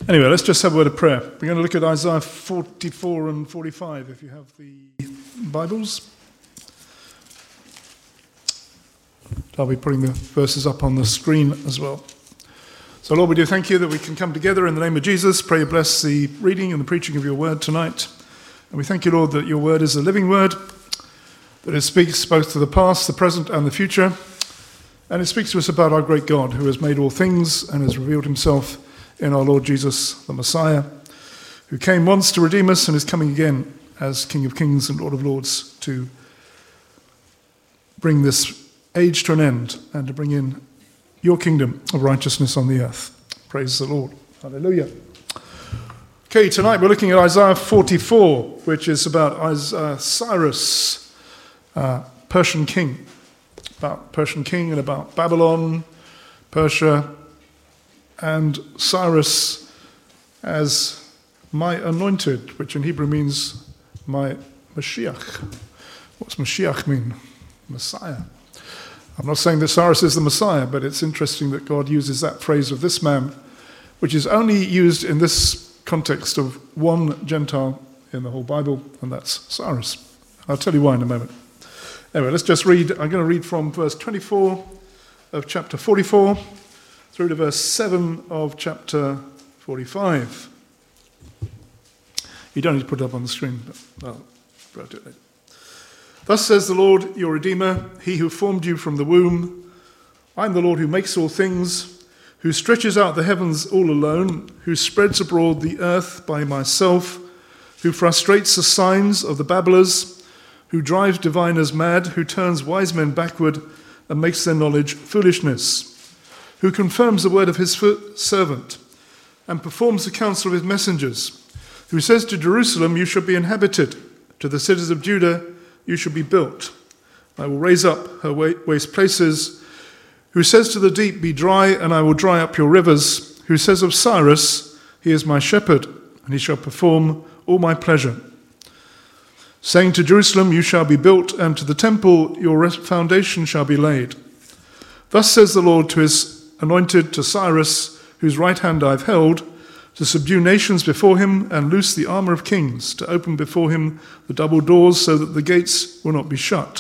Anyway, let's just have a word of prayer. We're going to look at Isaiah 44 and 45, if you have the Bibles. I'll be putting the verses up on the screen as well. So, Lord, we do thank you that we can come together in the name of Jesus. Pray you bless the reading and the preaching of your word tonight. And we thank you, Lord, that your word is a living word, that it speaks both to the past, the present, and the future. And it speaks to us about our great God, who has made all things and has revealed himself in our Lord Jesus, the Messiah, who came once to redeem us and is coming again as King of Kings and Lord of Lords to bring this age to an end and to bring in your kingdom of righteousness on the earth. Praise the Lord. Hallelujah. Okay, tonight we're looking at Isaiah 44, which is about Cyrus, Persian king. About Persian king and about Babylon, Persia, and Cyrus as my anointed, which in Hebrew means my Mashiach. What's Mashiach mean? Messiah. I'm not saying that Cyrus is the Messiah, but it's interesting that God uses that phrase of this man, which is only used in this context of one Gentile in the whole Bible, and that's Cyrus. I'll tell you why in a moment. Anyway, let's just read. I'm going to read from verse 24 of chapter 44 through to verse 7 of chapter 45. You don't need to put it up on the screen, but I'll write it later. Thus says the Lord, your Redeemer, he who formed you from the womb. I am the Lord who makes all things, who stretches out the heavens all alone, who spreads abroad the earth by myself, who frustrates the signs of the babblers, who drives diviners mad, who turns wise men backward and makes their knowledge foolishness, who confirms the word of his servant and performs the counsel of his messengers, who says to Jerusalem, you shall be inhabited, to the cities of Judah, you shall be built. I will raise up her waste places, who says to the deep, be dry, and I will dry up your rivers, who says of Cyrus, he is my shepherd, and he shall perform all my pleasure. Saying to Jerusalem, you shall be built, and to the temple your foundation shall be laid. Thus says the Lord to his anointed, to Cyrus, whose right hand I have held, to subdue nations before him and loose the armor of kings, to open before him the double doors so that the gates will not be shut.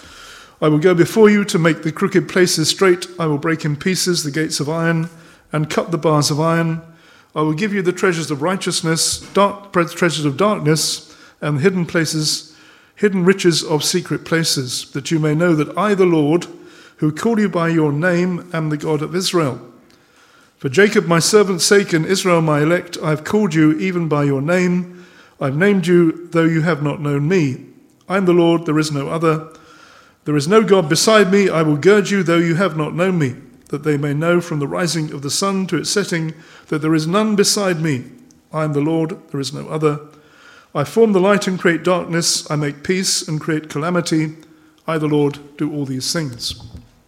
I will go before you to make the crooked places straight. I will break in pieces the gates of iron and cut the bars of iron. I will give you the treasures of righteousness, treasures of darkness, and hidden places, hidden riches of secret places, that you may know that I, the Lord, who call you by your name, am the God of Israel. For Jacob my servant's sake and Israel my elect, I have called you even by your name. I have named you, though you have not known me. I am the Lord, there is no other. There is no God beside me. I will gird you, though you have not known me, that they may know from the rising of the sun to its setting that there is none beside me. I am the Lord, there is no other. I form the light and create darkness. I make peace and create calamity. I, the Lord, do all these things.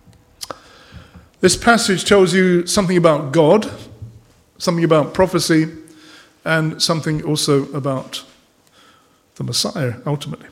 This passage tells you something about God, something about prophecy, and something also about the Messiah, ultimately.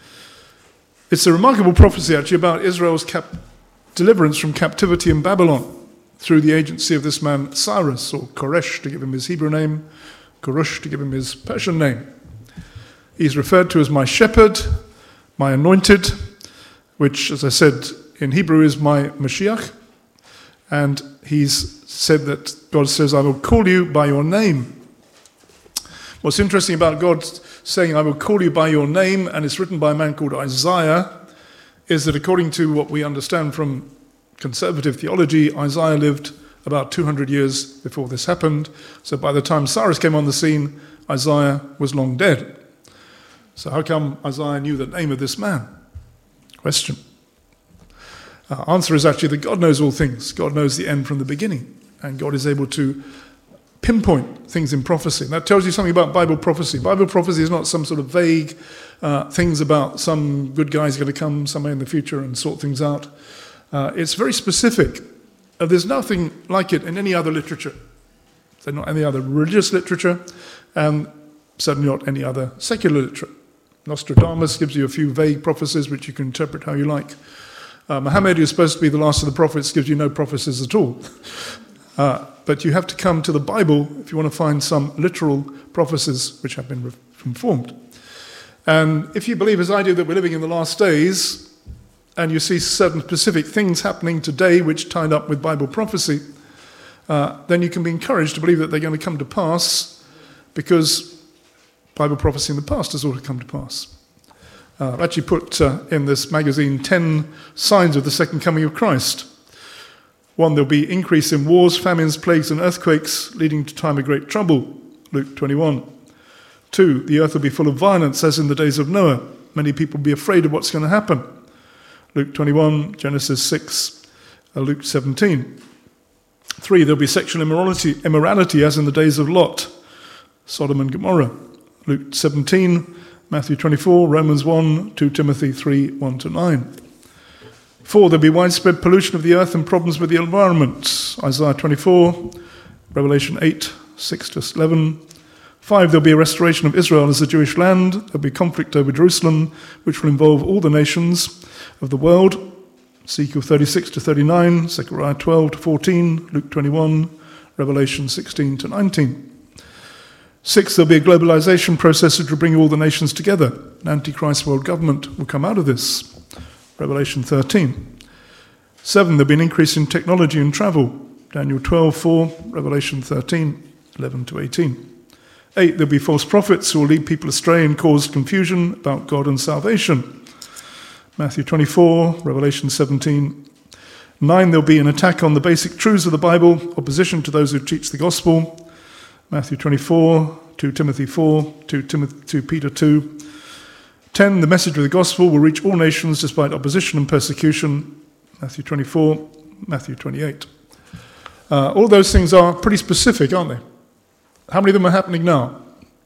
It's a remarkable prophecy, actually, about Israel's deliverance from captivity in Babylon through the agency of this man Cyrus, or Koresh to give him his Hebrew name, Kurush to give him his Persian name. He's referred to as my shepherd, my anointed, which, as I said, in Hebrew is my Mashiach. And he's said that God says, I will call you by your name. What's interesting about God saying, I will call you by your name, and it's written by a man called Isaiah, is that according to what we understand from conservative theology, Isaiah lived about 200 years before this happened. So by the time Cyrus came on the scene, Isaiah was long dead. So how come Isaiah knew the name of this man? Question. Answer is actually that God knows all things. God knows the end from the beginning. And God is able to pinpoint things in prophecy. And that tells you something about Bible prophecy. Bible prophecy is not some sort of vague things about some good guy's going to come somewhere in the future and sort things out. It's very specific. There's nothing like it in any other literature. There's not any other religious literature, and certainly not any other secular literature. Nostradamus gives you a few vague prophecies which you can interpret how you like. Muhammad, who's supposed to be the last of the prophets, gives you no prophecies at all. But you have to come to the Bible if you want to find some literal prophecies which have been informed. And if you believe, as I do, that we're living in the last days, and you see certain specific things happening today which tied up with Bible prophecy, then you can be encouraged to believe that they're going to come to pass, because Bible prophecy in the past has already come to pass. I've actually put in this magazine 10 signs of the second coming of Christ. 1, there'll be increase in wars, famines, plagues, and earthquakes, leading to time of great trouble, Luke 21. 2, the earth will be full of violence, as in the days of Noah. Many people will be afraid of what's going to happen, Luke 21, Genesis 6, Luke 17. 3, there'll be sexual immorality, as in the days of Lot, Sodom and Gomorrah, Luke 17, Matthew 24, Romans 1, 2 Timothy 3, 1-9. 4, there'll be widespread pollution of the earth and problems with the environment, Isaiah 24, Revelation 8, 6-11. 5, there'll be a restoration of Israel as a Jewish land. There'll be conflict over Jerusalem, which will involve all the nations of the world, Ezekiel 36-39, Zechariah 12-14, Luke 21, Revelation 16-19. 6, there'll be a globalization process which will bring all the nations together. An Antichrist world government will come out of this, Revelation 13. 7, there'll be an increase in technology and travel, Daniel 12:4, Revelation 13, 11-18. 8, there'll be false prophets who will lead people astray and cause confusion about God and salvation, Matthew 24, Revelation 17. 9, there'll be an attack on the basic truths of the Bible, opposition to those who teach the gospel, Matthew 24, 2 Timothy 4, 2 Peter 2. 10, the message of the gospel will reach all nations despite opposition and persecution, Matthew 24, Matthew 28. All those things are pretty specific, aren't they? How many of them are happening now?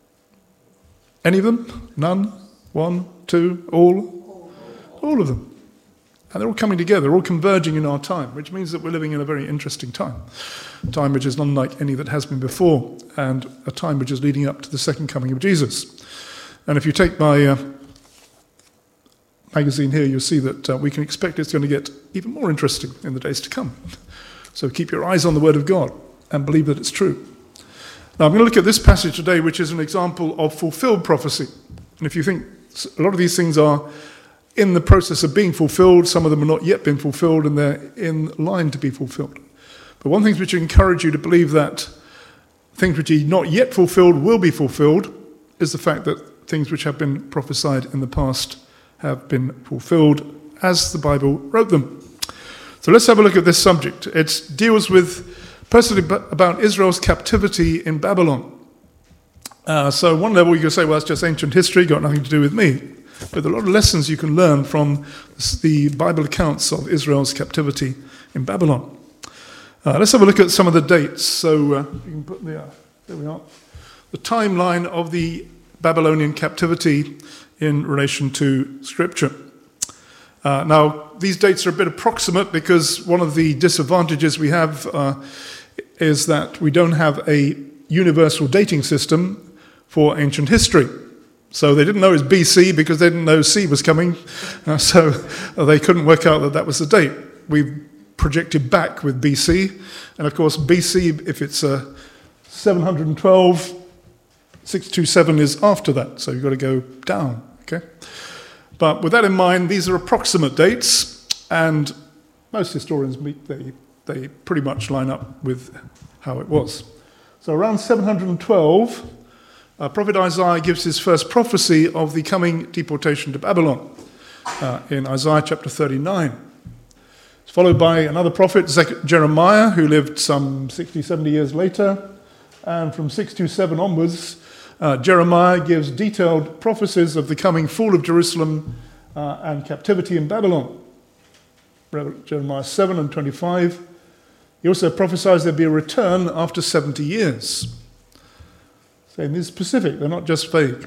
Any of them? None? 1, 2, all? All of them. And they're all coming together, all converging in our time, which means that we're living in a very interesting time. A time which is unlike any that has been before, and a time which is leading up to the second coming of Jesus. And if you take my magazine here, you'll see that we can expect it's going to get even more interesting in the days to come. So keep your eyes on the Word of God and believe that it's true. Now I'm going to look at this passage today, which is an example of fulfilled prophecy. And if you think a lot of these things are in the process of being fulfilled, some of them are not yet been fulfilled, and they're in line to be fulfilled. But one thing which encourages you to believe that things which are not yet fulfilled will be fulfilled is the fact that things which have been prophesied in the past have been fulfilled as the Bible wrote them. So let's have a look at this subject. It deals with, personally, about Israel's captivity in Babylon. So one level you can say, well, it's just ancient history, got nothing to do with me. But there are a lot of lessons you can learn from the Bible accounts of Israel's captivity in Babylon. Let's have a look at some of the dates. So you can put there we are. The timeline of the Babylonian captivity in relation to Scripture. Now, these dates are a bit approximate because one of the disadvantages we have is that we don't have a universal dating system for ancient history. So they didn't know it was BC because they didn't know C was coming, so they couldn't work out that that was the date. We projected back with BC, and of course BC, if it's 712, 627 is after that, so you've got to go down, okay? But with that in mind, these are approximate dates, and most historians, they pretty much line up with how it was. So around 712, Prophet Isaiah gives his first prophecy of the coming deportation to Babylon in Isaiah chapter 39. It's followed by another prophet, Jeremiah, who lived some 60, 70 years later. And from 627 onwards, Jeremiah gives detailed prophecies of the coming fall of Jerusalem and captivity in Babylon. Jeremiah 7 and 25. He also prophesies there'll be a return after 70 years. Saying these are specific, they're not just vague.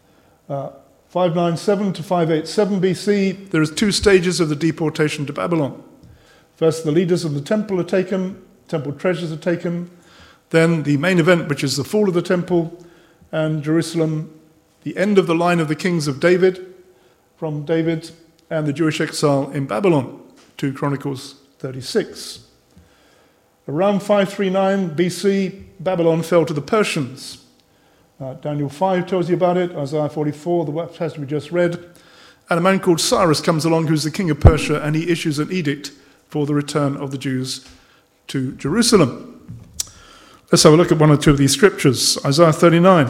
597 to 587 BC, there is 2 stages of the deportation to Babylon. First, the leaders of the temple are taken, temple treasures are taken. Then the main event, which is the fall of the temple and Jerusalem, the end of the line of the kings of David, from David, and the Jewish exile in Babylon, 2 Chronicles 36. Around 539 BC, Babylon fell to the Persians. Daniel 5 tells you about it, Isaiah 44, the passage we just read. And a man called Cyrus comes along, who's the king of Persia, and he issues an edict for the return of the Jews to Jerusalem. Let's have a look at one or two of these scriptures. Isaiah 39.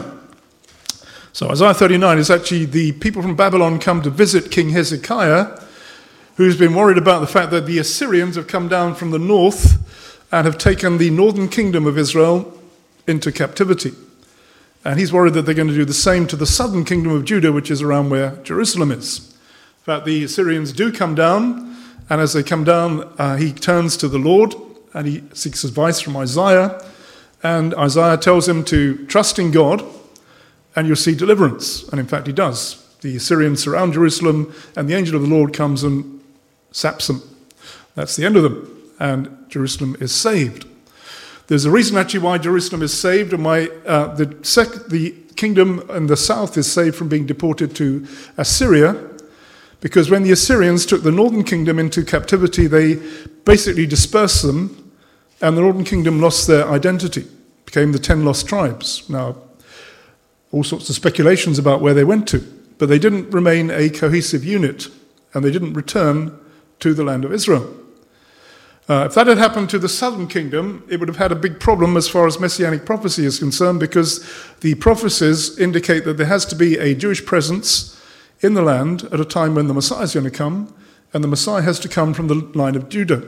So Isaiah 39 is actually the people from Babylon come to visit King Hezekiah, who's been worried about the fact that the Assyrians have come down from the north and have taken the northern kingdom of Israel into captivity. And he's worried that they're going to do the same to the southern kingdom of Judah, which is around where Jerusalem is. In fact, the Assyrians do come down, and as they come down, he turns to the Lord, and he seeks advice from Isaiah. And Isaiah tells him to trust in God, and you'll see deliverance. And in fact, he does. The Assyrians surround Jerusalem, and the angel of the Lord comes and saps them. That's the end of them, and Jerusalem is saved. There's a reason actually why Jerusalem is saved, and why the kingdom in the south is saved from being deported to Assyria, because when the Assyrians took the northern kingdom into captivity, they basically dispersed them, and the northern kingdom lost their identity, became the 10 lost tribes. Now, all sorts of speculations about where they went to, but they didn't remain a cohesive unit, and they didn't return to the land of Israel. If that had happened to the southern kingdom, it would have had a big problem as far as messianic prophecy is concerned, because the prophecies indicate that there has to be a Jewish presence in the land at a time when the Messiah is going to come, and the Messiah has to come from the line of Judah.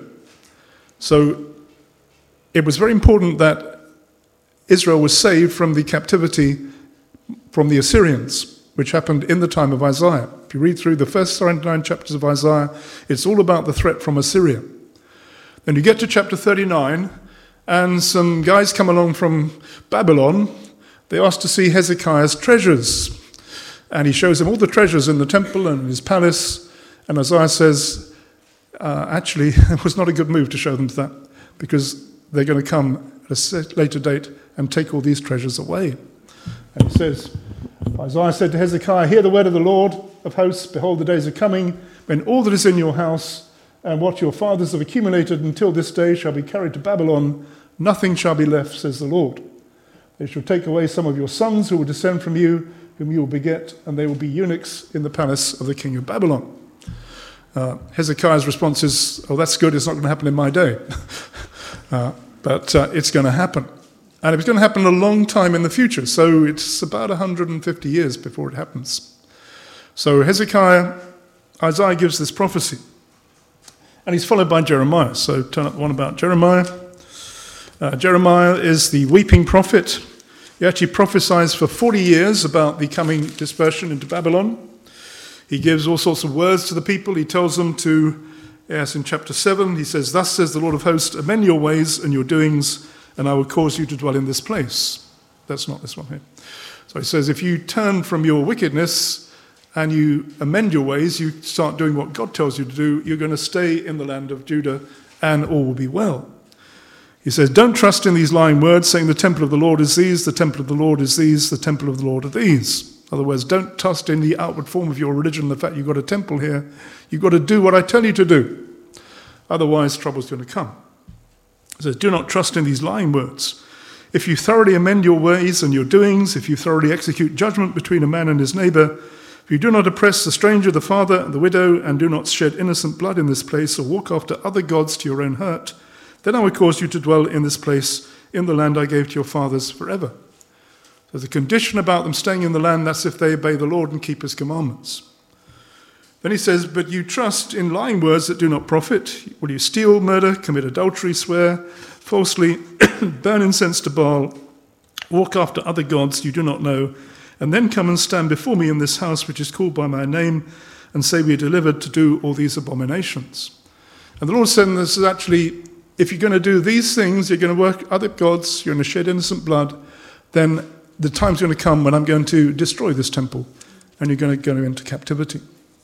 So it was very important that Israel was saved from the captivity from the Assyrians, which happened in the time of Isaiah. If you read through the first 39 chapters of Isaiah, it's all about the threat from Assyria. Then you get to chapter 39, and some guys come along from Babylon. They ask to see Hezekiah's treasures. And he shows them all the treasures in the temple and his palace. And Isaiah says, actually, it was not a good move to show them that, because they're going to come at a later date and take all these treasures away. And he says, Isaiah said to Hezekiah, "Hear the word of the Lord of hosts. Behold, the days are coming when all that is in your house and what your fathers have accumulated until this day shall be carried to Babylon. Nothing shall be left, says the Lord. They shall take away some of your sons who will descend from you, whom you will beget, and they will be eunuchs in the palace of the king of Babylon." Hezekiah's response is, "Oh, that's good. It's not going to happen in my day." But it's going to happen. And it's going to happen a long time in the future. So it's about 150 years before it happens. So Isaiah gives this prophecy. And he's followed by Jeremiah. So turn up the one about Jeremiah. Jeremiah is the weeping prophet. He actually prophesies for 40 years about the coming dispersion into Babylon. He gives all sorts of words to the people. He tells them to, yes, in chapter 7, he says, "Thus says the Lord of hosts, amend your ways and your doings, and I will cause you to dwell in this place." That's not this one here. So he says, if you turn from your wickedness and you amend your ways, you start doing what God tells you to do, you're going to stay in the land of Judah and all will be well. He says, don't trust in these lying words, saying the temple of the Lord is these, the temple of the Lord is these, the temple of the Lord are these. In other words, don't trust in the outward form of your religion, the fact you've got a temple here. You've got to do what I tell you to do. Otherwise, trouble's going to come. He says, do not trust in these lying words. If you thoroughly amend your ways and your doings, if you thoroughly execute judgment between a man and his neighbor, if you do not oppress the stranger, the father, and the widow, and do not shed innocent blood in this place, or walk after other gods to your own hurt, then I will cause you to dwell in this place, in the land I gave to your fathers forever. So the condition about them staying in the land, that's if they obey the Lord and keep his commandments. Then he says, but you trust in lying words that do not profit. Will you steal, murder, commit adultery, swear, falsely, burn incense to Baal, walk after other gods you do not know, and then come and stand before me in this house which is called by my name, and say we are delivered to do all these abominations. And the Lord said, this is actually, if you're going to do these things, you're going to work other gods, you're going to shed innocent blood, then the time's going to come when I'm going to destroy this temple, and you're going to go into captivity.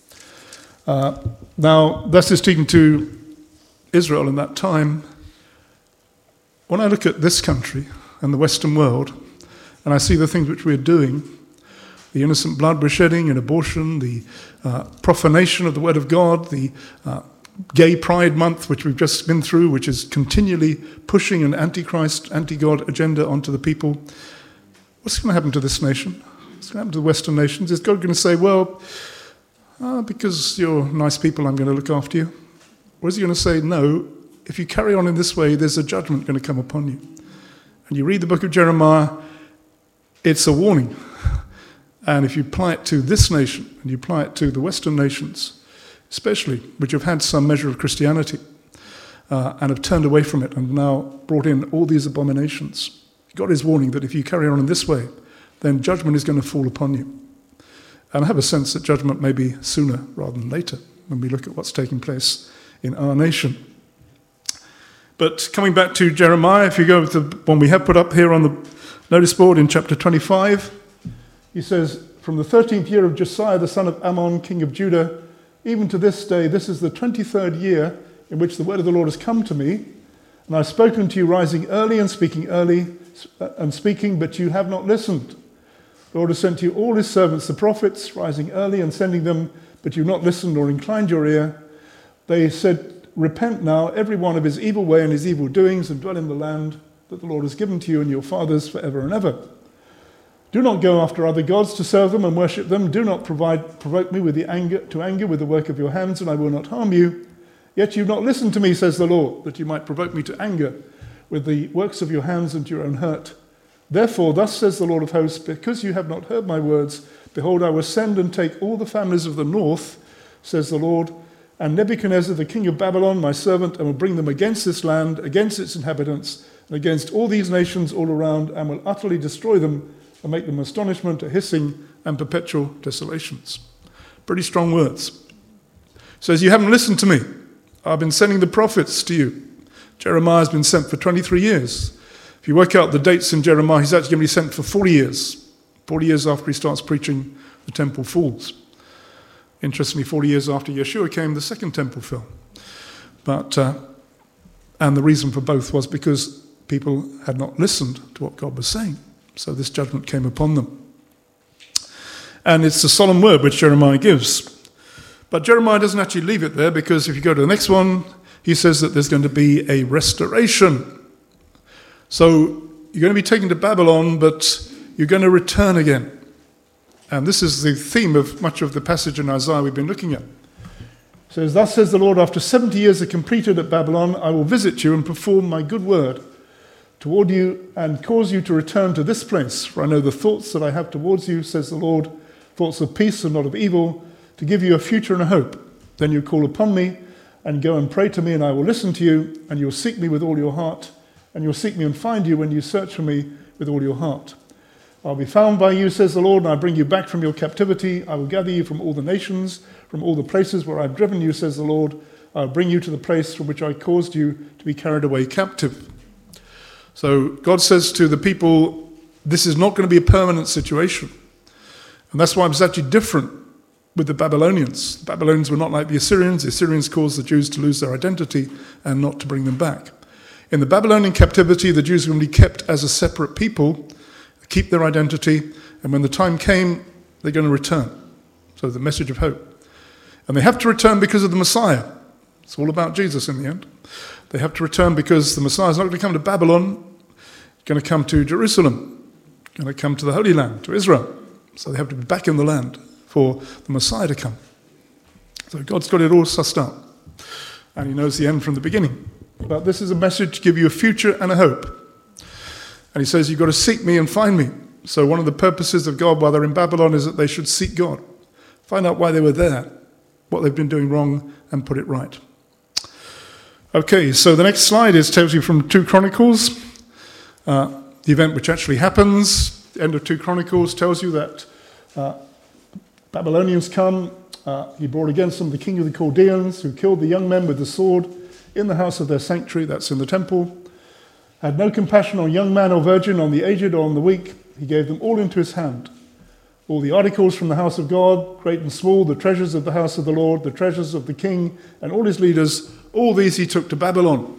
Now, that's just speaking to Israel in that time. When I look at this country and the Western world, and I see the things which we're doing, the innocent blood we're shedding in abortion, the profanation of the Word of God, the Gay Pride Month, which we've just been through, which is continually pushing an anti-Christ, anti-God agenda onto the people. What's going to happen to this nation? What's going to happen to the Western nations? Is God going to say, well, because you're nice people, I'm going to look after you? Or is he going to say, no, if you carry on in this way, there's a judgment going to come upon you? And you read the book of Jeremiah, it's a warning. And if you apply it to this nation, and you apply it to the Western nations, especially, which have had some measure of Christianity, and have turned away from it and now brought in all these abominations, God is warning that if you carry on in this way, then judgment is going to fall upon you. And I have a sense that judgment may be sooner rather than later when we look at what's taking place in our nation. But coming back to Jeremiah, if you go with the one we have put up here on the notice board in chapter 25, he says, from the 13th year of Josiah, the son of Ammon, king of Judah, even to this day, this is the 23rd year in which the word of the Lord has come to me. And I've spoken to you rising early, and speaking, but you have not listened. The Lord has sent to you all his servants, the prophets, rising early and sending them, but you've not listened or inclined your ear. They said, repent now, every one of his evil way and his evil doings, and dwell in the land that the Lord has given to you and your fathers forever and ever. Do not go after other gods to serve them and worship them. Do not provoke me with anger with the work of your hands, and I will not harm you. Yet you've not listened to me, says the Lord, that you might provoke me to anger with the works of your hands and to your own hurt. Therefore, thus says the Lord of hosts, because you have not heard my words, behold, I will send and take all the families of the north, says the Lord, and Nebuchadnezzar, the king of Babylon, my servant, and will bring them against this land, against its inhabitants, and against all these nations all around, and will utterly destroy them, and make them astonishment, a hissing, and perpetual desolations. Pretty strong words. He says, you haven't listened to me. I've been sending the prophets to you. Jeremiah's been sent for 23 years. If you work out the dates in Jeremiah, he's actually going to be sent for 40 years. 40 years after he starts preaching, the temple falls. Interestingly, 40 years after Yeshua came, the second temple fell. And the reason for both was because people had not listened to what God was saying. So this judgment came upon them. And it's a solemn word which Jeremiah gives. But Jeremiah doesn't actually leave it there, because if you go to the next one, he says that there's going to be a restoration. So you're going to be taken to Babylon, but you're going to return again. And this is the theme of much of the passage in Isaiah we've been looking at. It says, thus says the Lord, after 70 years are completed at Babylon, I will visit you and perform my good word toward you and cause you to return to this place. For I know the thoughts that I have towards you, says the Lord, thoughts of peace and not of evil, to give you a future and a hope. Then you call upon me and go and pray to me, and I will listen to you, and you'll seek me with all your heart, and you'll seek me and find you when you search for me with all your heart. I'll be found by you, says the Lord, and I bring you back from your captivity. I will gather you from all the nations, from all the places where I've driven you, says the Lord. I'll bring you to the place from which I caused you to be carried away captive. So God says to the people, this is not going to be a permanent situation. And that's why it was actually different with the Babylonians. The Babylonians were not like the Assyrians. The Assyrians caused the Jews to lose their identity and not to bring them back. In the Babylonian captivity, the Jews were going to be kept as a separate people, keep their identity, and when the time came, they're going to return. So the message of hope. And they have to return because of the Messiah. It's all about Jesus in the end. They have to return because the Messiah is not going to come to Babylon. He's going to come to Jerusalem. He's going to come to the Holy Land, to Israel. So they have to be back in the land for the Messiah to come. So God's got it all sussed out. And he knows the end from the beginning. But this is a message to give you a future and a hope. And he says, you've got to seek me and find me. So one of the purposes of God while they're in Babylon is that they should seek God. Find out why they were there, what they've been doing wrong, and put it right. Okay, so the next slide tells you from 2 Chronicles, the event which actually happens. The end of 2 Chronicles tells you that Babylonians come. He brought against them the king of the Chaldeans, who killed the young men with the sword in the house of their sanctuary, that's in the temple. Had no compassion on young man or virgin, on the aged or on the weak. He gave them all into his hand. All the articles from the house of God, great and small, the treasures of the house of the Lord, the treasures of the king, and all his leaders, all these he took to Babylon.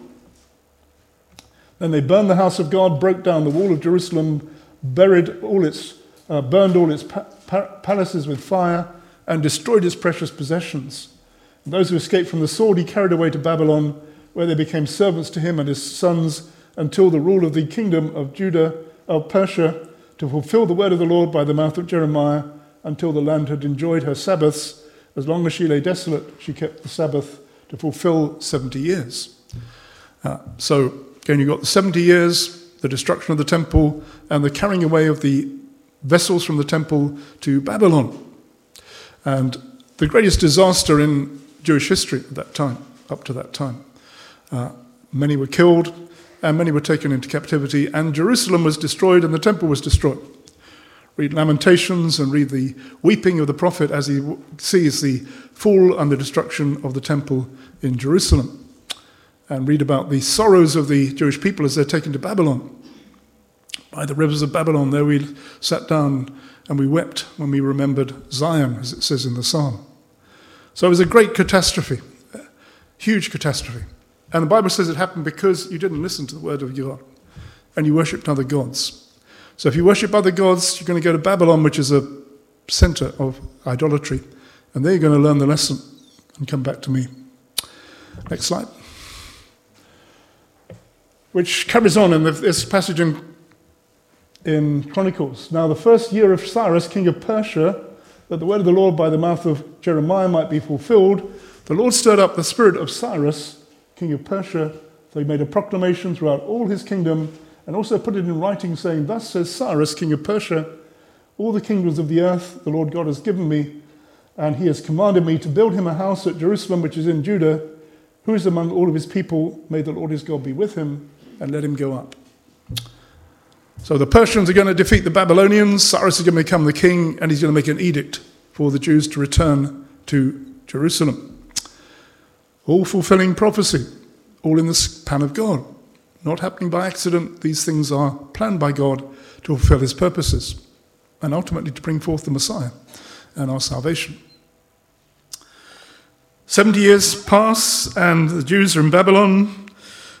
Then they burned the house of God, broke down the wall of Jerusalem, burned all its palaces with fire, and destroyed its precious possessions. And those who escaped from the sword he carried away to Babylon, where they became servants to him and his sons until the rule of the kingdom of Persia, to fulfill the word of the Lord by the mouth of Jeremiah, until the land had enjoyed her Sabbaths. As long as she lay desolate, she kept the Sabbath to fulfill 70 years. So again, you've got the 70 years, the destruction of the temple, and the carrying away of the vessels from the temple to Babylon. And the greatest disaster in Jewish history at that time, up to that time. Many were killed, and many were taken into captivity, and Jerusalem was destroyed, and the temple was destroyed. Read Lamentations and read the weeping of the prophet as he sees the fall and the destruction of the temple in Jerusalem. And read about the sorrows of the Jewish people as they're taken to Babylon. By the rivers of Babylon, there we sat down and we wept when we remembered Zion, as it says in the psalm. So it was a great catastrophe, a huge catastrophe. And the Bible says it happened because you didn't listen to the word of God and you worshipped other gods. So if you worship other gods, you're going to go to Babylon, which is a center of idolatry. And there you're going to learn the lesson and come back to me. Next slide. Which carries on in this passage in Chronicles. Now the first year of Cyrus, king of Persia, that the word of the Lord by the mouth of Jeremiah might be fulfilled, the Lord stirred up the spirit of Cyrus, king of Persia, so he made a proclamation throughout all his kingdom, and also put it in writing, saying, "Thus says Cyrus, king of Persia, all the kingdoms of the earth the Lord God has given me, and he has commanded me to build him a house at Jerusalem, which is in Judah. Who is among all of his people? May the Lord his God be with him, and let him go up." So the Persians are going to defeat the Babylonians. Cyrus is going to become the king, and he's going to make an edict for the Jews to return to Jerusalem. All fulfilling prophecy, all in the span of God. Not happening by accident. These things are planned by God to fulfill his purposes and ultimately to bring forth the Messiah and our salvation. 70 years pass and the Jews are in Babylon.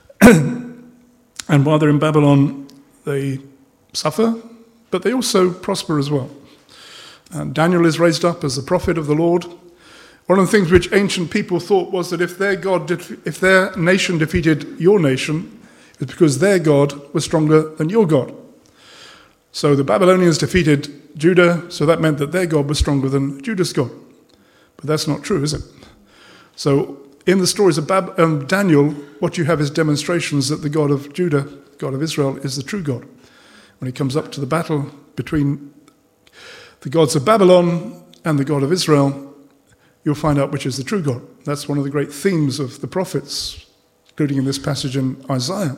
And while they're in Babylon, they suffer, but they also prosper as well. And Daniel is raised up as the prophet of the Lord. One of the things which ancient people thought was that if their nation defeated your nation, it's because their God was stronger than your God. So the Babylonians defeated Judah, so that meant that their God was stronger than Judah's God. But that's not true, is it? So in the stories of Daniel, what you have is demonstrations that the God of Judah, God of Israel, is the true God. When he comes up to the battle between the gods of Babylon and the God of Israel, you'll find out which is the true God. That's one of the great themes of the prophets, including in this passage in Isaiah.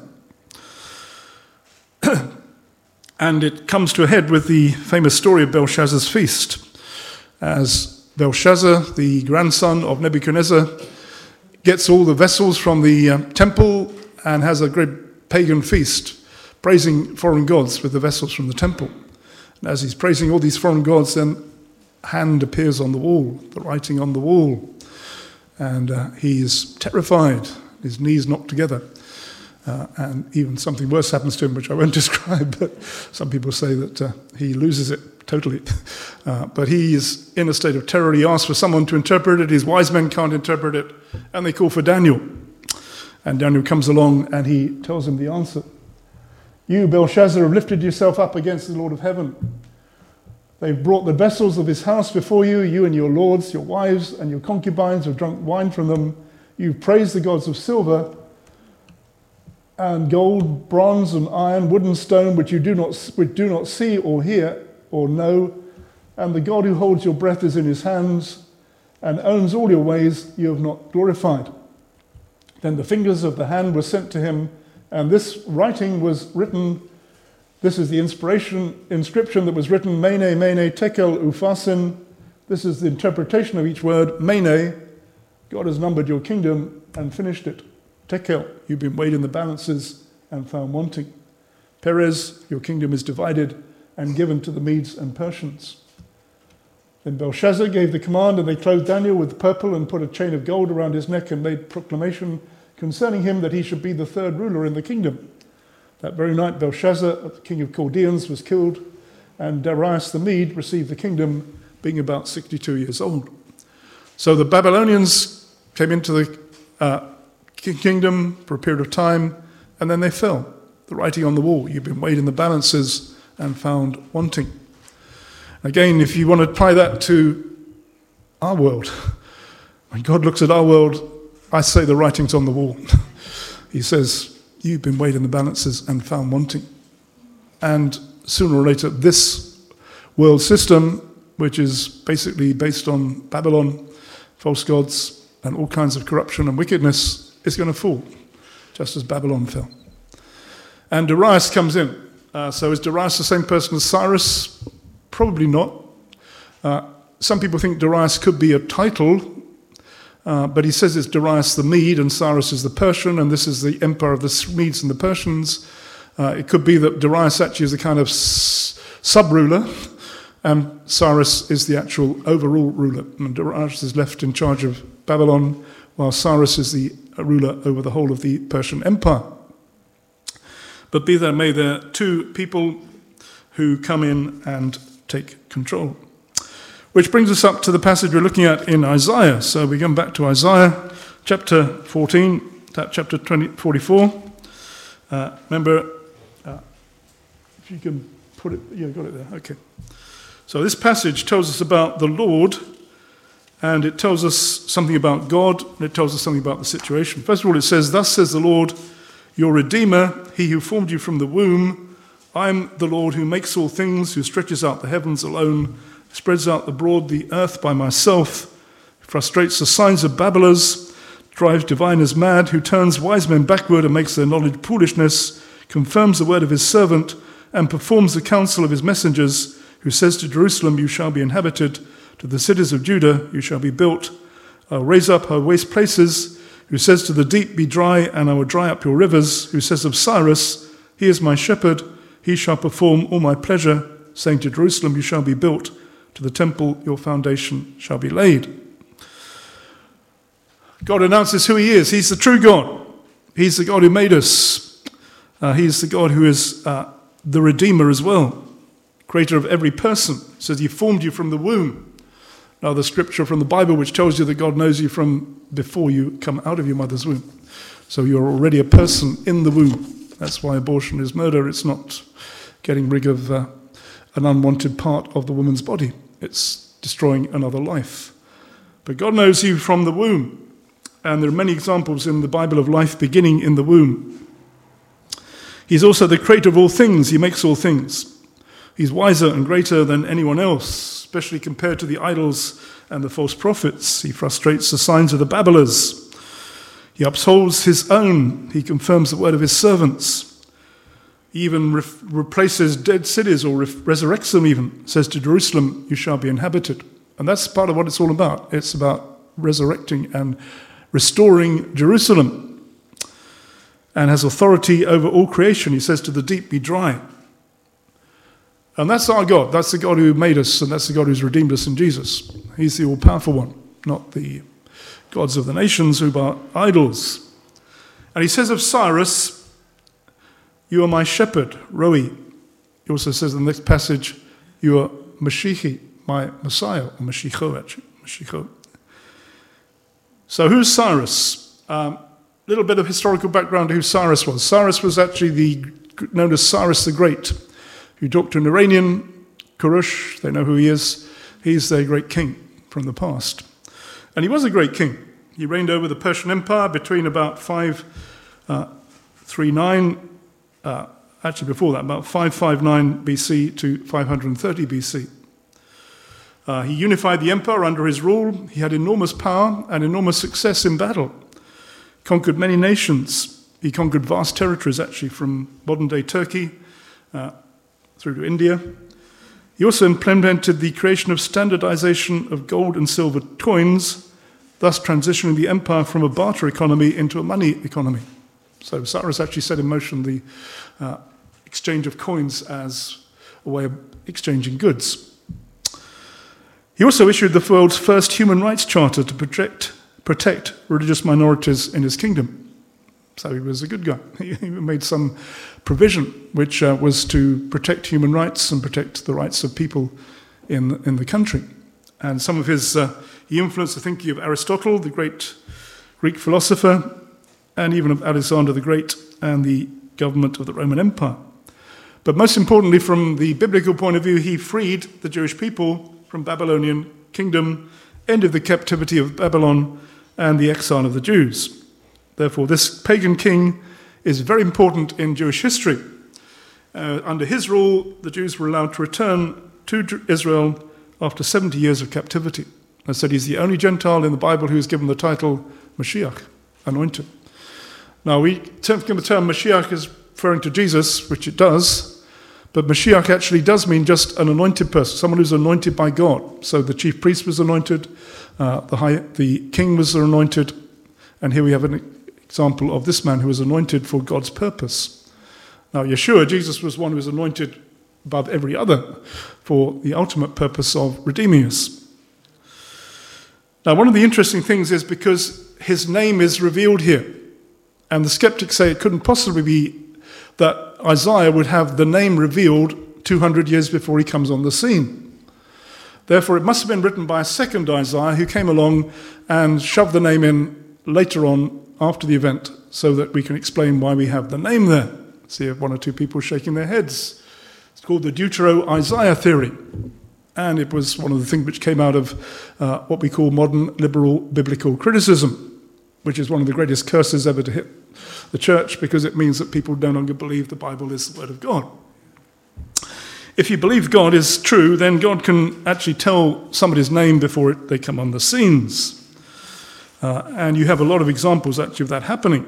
And it comes to a head with the famous story of Belshazzar's feast. As Belshazzar, the grandson of Nebuchadnezzar, gets all the vessels from the temple and has a great pagan feast, praising foreign gods with the vessels from the temple. And as he's praising all these foreign gods, then a hand appears on the wall, the writing on the wall. And he's terrified, his knees knocked together. And even something worse happens to him, which I won't describe, but some people say that he loses it totally. But he is in a state of terror. He asks for someone to interpret it. His wise men can't interpret it, and they call for Daniel. And Daniel comes along, and he tells him the answer. "You, Belshazzar, have lifted yourself up against the Lord of heaven. They've brought the vessels of his house before you. You and your lords, your wives, and your concubines have drunk wine from them. You've praised the gods of silver and gold, bronze and iron, wood and stone, which do not see or hear or know. And the God who holds your breath is in his hands and owns all your ways you have not glorified." Then the fingers of the hand were sent to him, and this writing was written. This is the inscription that was written, Mene, Mene, Tekel, Upharsin. This is the interpretation of each word. Mene, God has numbered your kingdom and finished it. Tekel, you've been weighed in the balances and found wanting. Perez, your kingdom is divided and given to the Medes and Persians. Then Belshazzar gave the command, and they clothed Daniel with purple and put a chain of gold around his neck and made proclamation concerning him that he should be the third ruler in the kingdom. That very night Belshazzar, the king of Chaldeans, was killed, and Darius the Mede received the kingdom, being about 62 years old. So the Babylonians came into the kingdom for a period of time, and then they fell. The writing on the wall, you've been weighed in the balances and found wanting. Again, if you want to apply that to our world, when God looks at our world, I say the writing's on the wall. He says, you've been weighed in the balances and found wanting. And sooner or later, this world system, which is basically based on Babylon, false gods, and all kinds of corruption and wickedness, is going to fall, just as Babylon fell. And Darius comes in. So is Darius the same person as Cyrus? Probably not. Some people think Darius could be a title, but he says it's Darius the Mede and Cyrus is the Persian, and this is the empire of the Medes and the Persians. It could be that Darius actually is a kind of sub-ruler, and Cyrus is the actual overall ruler. And Darius is left in charge of Babylon, while Cyrus is the ruler over the whole of the Persian Empire. But be that may, there are two people who come in and take control. Which brings us up to the passage we're looking at in Isaiah. So we come back to Isaiah chapter 14, chapter 44. Remember, if you can put it, yeah, got it there, okay. So this passage tells us about the Lord, and it tells us something about God, and it tells us something about the situation. First of all, it says, "Thus says the Lord, your Redeemer, he who formed you from the womb. I am the Lord who makes all things, who stretches out the heavens alone, spreads out the earth by myself, frustrates the signs of babblers, drives diviners mad, who turns wise men backward and makes their knowledge foolishness, confirms the word of his servant, and performs the counsel of his messengers, who says to Jerusalem, you shall be inhabited, to the cities of Judah, you shall be built. I'll raise up her waste places, who says to the deep, be dry, and I will dry up your rivers, who says of Cyrus, he is my shepherd, he shall perform all my pleasure, saying to Jerusalem, you shall be built, to the temple your foundation shall be laid. God announces who he is. He's the true God. He's the God who made us. He's the God who is the Redeemer as well, creator of every person. It says he formed you from the womb. Now the scripture from the Bible which tells you that God knows you from before you come out of your mother's womb. So you're already a person in the womb. That's why abortion is murder. It's not getting rid of an unwanted part of the woman's body. It's destroying another life. But God knows you from the womb. And there are many examples in the Bible of life beginning in the womb. He's also the creator of all things. He makes all things. He's wiser and greater than anyone else, especially compared to the idols and the false prophets. He frustrates the signs of the babblers. He upholds his own. He confirms the word of his servants. He even replaces dead cities or resurrects them even. Says to Jerusalem, you shall be inhabited. And that's part of what it's all about. It's about resurrecting and restoring Jerusalem. And has authority over all creation. He says to the deep, be dry. And that's our God. That's the God who made us, and that's the God who's redeemed us in Jesus. He's the all-powerful one, not the gods of the nations who are idols. And he says of Cyrus, you are my shepherd, Roi. He also says in the next passage, you are Mashiach, my Messiah, or Mashiach actually, Mashiach. So who's Cyrus? Little bit of historical background to who Cyrus was. Cyrus was actually known as Cyrus the Great, who talked to an Iranian, Kurush, they know who he is. He's their great king from the past. And he was a great king. He reigned over the Persian Empire between about 539, actually before that, about 559 BC to 530 BC. He unified the empire under his rule. He had enormous power and enormous success in battle. Conquered many nations. He conquered vast territories, actually, from modern-day Turkey through to India. He also implemented the creation of standardization of gold and silver coins, thus transitioning the empire from a barter economy into a money economy. So Cyrus actually set in motion the exchange of coins as a way of exchanging goods. He also issued the world's first human rights charter to protect religious minorities in his kingdom. So he was a good guy. He made some provision which was to protect human rights and protect the rights of people in the country. And some of his, he influenced the thinking of Aristotle, the great Greek philosopher, and even of Alexander the Great and the government of the Roman Empire. But most importantly, from the biblical point of view, he freed the Jewish people from Babylonian kingdom, ended the captivity of Babylon and the exile of the Jews. Therefore, this pagan king is very important in Jewish history. Under his rule, the Jews were allowed to return to Israel after 70 years of captivity. I said he's the only Gentile in the Bible who is given the title Mashiach, anointed. Now, we think of the term Mashiach as referring to Jesus, which it does, but Mashiach actually does mean just an anointed person, someone who's anointed by God. So the chief priest was anointed, the king was anointed, and here we have an example of this man who was anointed for God's purpose. Now, Yeshua, Jesus, was one who was anointed above every other for the ultimate purpose of redeeming us. Now, one of the interesting things is because his name is revealed here, and the skeptics say it couldn't possibly be that Isaiah would have the name revealed 200 years before he comes on the scene. Therefore, it must have been written by a second Isaiah who came along and shoved the name in later on after the event so that we can explain why we have the name there. See one or two people shaking their heads. It's called the Deutero-Isaiah theory. And it was one of the things which came out of what we call modern liberal biblical criticism, which is one of the greatest curses ever to hit the church because it means that people no longer believe the Bible is the Word of God. If you believe God is true, then God can actually tell somebody's name before they come on the scenes. And you have a lot of examples actually of that happening.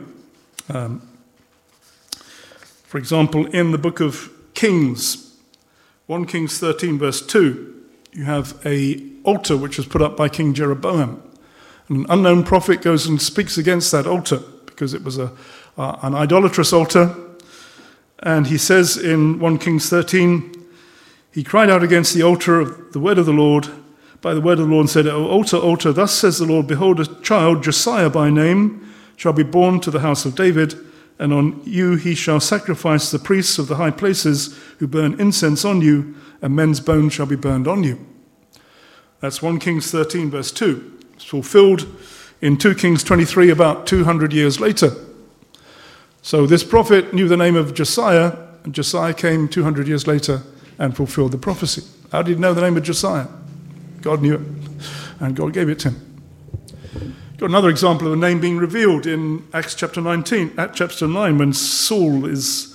For example, in the book of Kings, 1 Kings 13 verse 2, you have an altar which was put up by King Jeroboam. An unknown prophet goes and speaks against that altar because it was an idolatrous altar. And he says in 1 Kings 13, he cried out against the altar of the word of the Lord, by the word of the Lord, and said, O altar, altar, thus says the Lord, behold, a child, Josiah by name, shall be born to the house of David, and on you he shall sacrifice the priests of the high places who burn incense on you, and men's bones shall be burned on you. That's 1 Kings 13, verse 2. It's fulfilled in 2 Kings 23, about 200 years later. So this prophet knew the name of Josiah, and Josiah came 200 years later and fulfilled the prophecy. How did he know the name of Josiah? God knew it, and God gave it to him. Got another example of a name being revealed in Acts chapter 19, at chapter 9, when Saul is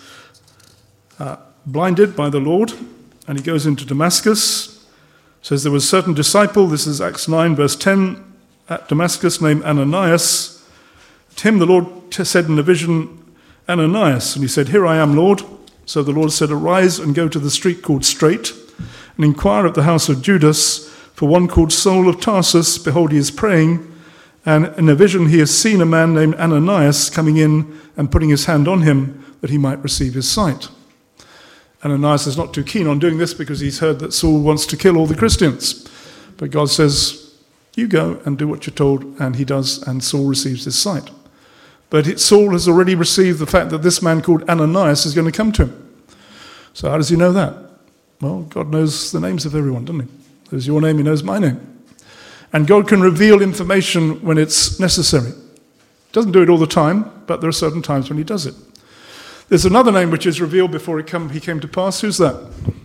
blinded by the Lord, and he goes into Damascus. It says there was a certain disciple, this is Acts 9, verse 10, at Damascus named Ananias. To him the Lord said in a vision, Ananias, and he said, Here I am, Lord. So the Lord said, Arise and go to the street called Straight, and inquire at the house of Judas for one called Saul of Tarsus. Behold, he is praying, and in a vision he has seen a man named Ananias coming in and putting his hand on him that he might receive his sight. Ananias is not too keen on doing this because he's heard that Saul wants to kill all the Christians. But God says, you go and do what you're told, and he does, and Saul receives his sight. But Saul has already received the fact that this man called Ananias is going to come to him. So how does he know that? Well, God knows the names of everyone, doesn't he? There's your name, he knows my name. And God can reveal information when it's necessary. He doesn't do it all the time, but there are certain times when he does it. There's another name which is revealed before he came to pass. Who's that?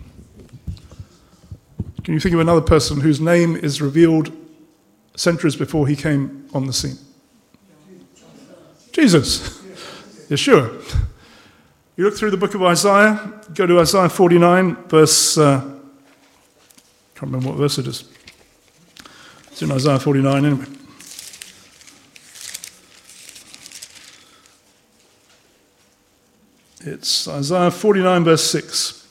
Can you think of another person whose name is revealed centuries before he came on the scene? Jesus. Yeshua. You look through the book of Isaiah, go to Isaiah 49, verse, can't remember what verse it is. It's in Isaiah 49 anyway. It's Isaiah 49, verse 6.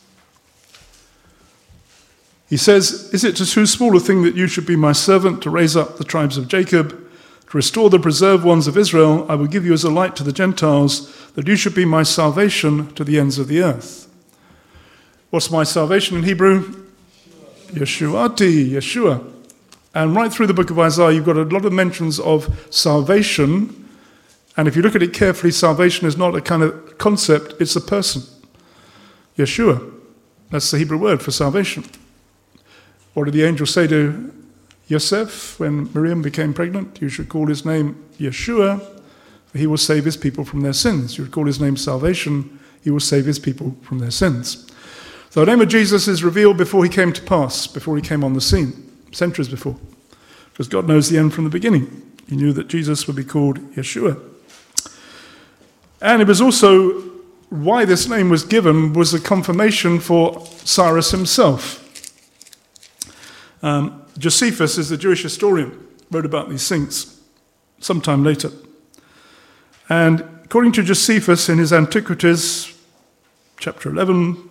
He says, Is it too small a thing that you should be my servant to raise up the tribes of Jacob, to restore the preserved ones of Israel? I will give you as a light to the Gentiles, that you should be my salvation to the ends of the earth. What's my salvation in Hebrew? Yeshuati, Yeshua. And right through the book of Isaiah, you've got a lot of mentions of salvation. And if you look at it carefully, salvation is not a kind of concept, it's a person. Yeshua. That's the Hebrew word for salvation. What did the angel say to Yosef, when Miriam became pregnant, you should call his name Yeshua, for he will save his people from their sins. You should call his name Salvation, he will save his people from their sins. So the name of Jesus is revealed before he came to pass, before he came on the scene, centuries before. Because God knows the end from the beginning. He knew that Jesus would be called Yeshua. And it was also why this name was given was a confirmation for Cyrus himself. Josephus is the Jewish historian, wrote about these things sometime later. And according to Josephus in his Antiquities, chapter 11,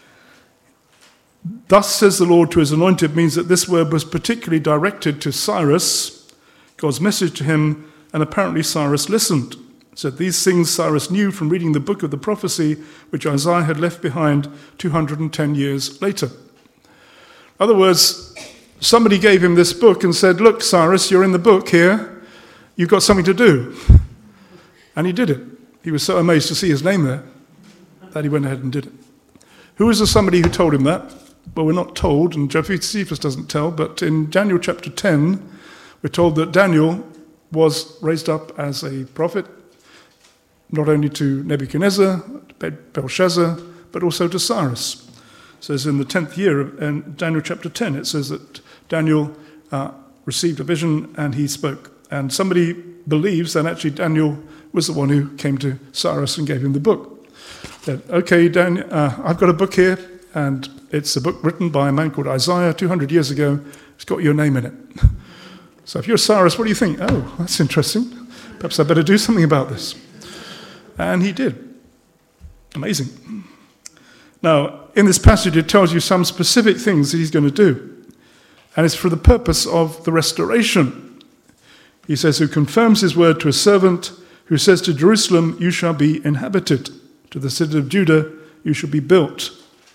thus says the Lord to his anointed, means that this word was particularly directed to Cyrus, God's message to him, and apparently Cyrus listened. So these things Cyrus knew from reading the book of the prophecy which Isaiah had left behind 210 years later. In other words, somebody gave him this book and said, look, Cyrus, you're in the book here. You've got something to do. And he did it. He was so amazed to see his name there that he went ahead and did it. Who was the somebody who told him that? Well, we're not told, and Josephus doesn't tell, but in Daniel chapter 10, we're told that Daniel was raised up as a prophet, not only to Nebuchadnezzar, Belshazzar, but also to Cyrus. It says in the 10th year, in Daniel chapter 10, it says that Daniel received a vision and he spoke. And somebody believes that actually Daniel was the one who came to Cyrus and gave him the book. That, okay, Daniel, I've got a book here, and it's a book written by a man called Isaiah 200 years ago. It's got your name in it. So if you're Cyrus, what do you think? Oh, that's interesting. Perhaps I better do something about this. And he did. Amazing. Now, in this passage, it tells you some specific things that he's going to do. And it's for the purpose of the restoration. He says, who confirms his word to a servant, who says to Jerusalem, you shall be inhabited. To the city of Judah, you shall be built.